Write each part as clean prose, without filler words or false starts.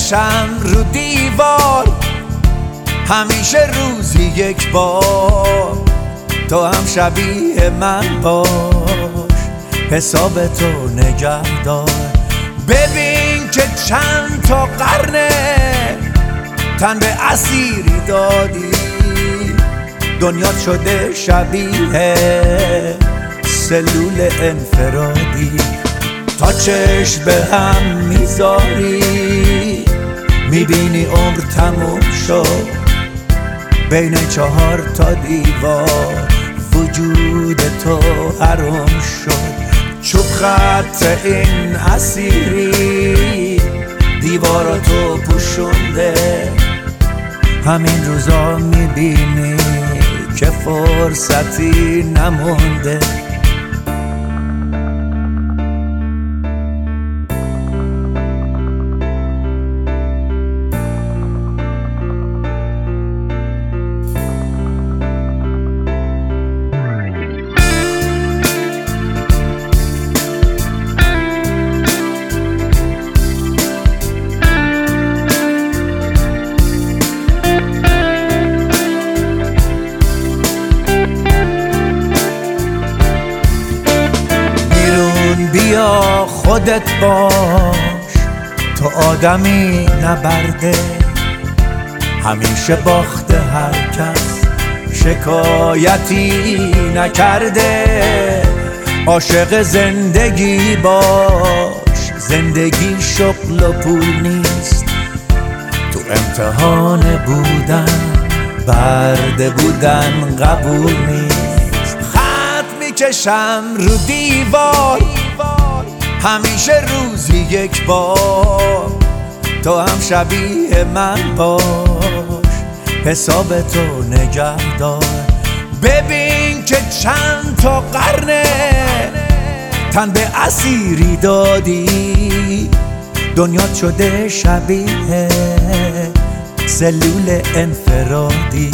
میکشم رو دیوار، همیشه روزی یک بار. تو هم شبیه من باش، حساب تو نگه دار. ببین که چند تا قرنه تن به اسیری دادی، دنیا شده شبیه سلول انفرادی. تا چشم به هم میذاری میبینی عمر تموم شد، بین 4 تا دیوار وجود تو حرام شد. چوب خط این اسیری دیواراتو پوشونده، همین روزا میبینی که فرصتی نمونده. بیا خودت باش، تو آدمی نبرده، همیشه باخته هر کس شکایتی نکرده. عاشق زندگی باش، زندگی شغل و پول نیست. تو امتحان بودن برده بودن قبول نیست. خط میکشم رو دیوار، همیشه روزی یک بار. تو هم شبیه من باش، حساب تو نگه دار. ببین که چند تا قرنه تن به اسیری دادی، دنیا شده شبیه سلول انفرادی.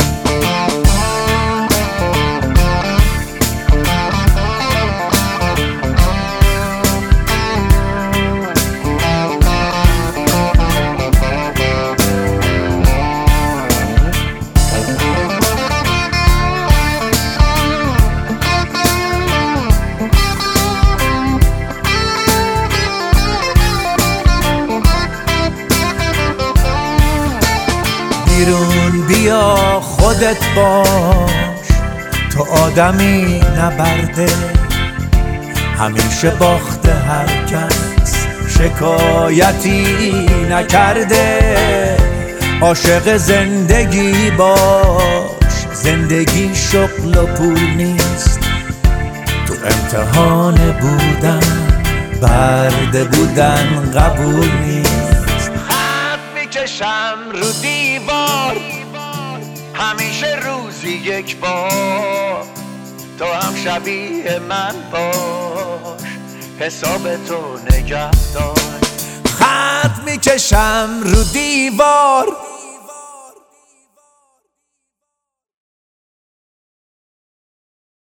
بیرون بیا خودت باش، تو آدمی نبرده، همیشه باخته هر کس شکایتی نکرده. عاشق زندگی باش، زندگی شغل و پول نیست. تو امتحان بودن برده بودن قبول نیست. خط میکشم رو دیوار، همیشه روزی یک بار. تو هم شبیه من باش، حساب تو نگه دار. خط میکشم رو دیوار،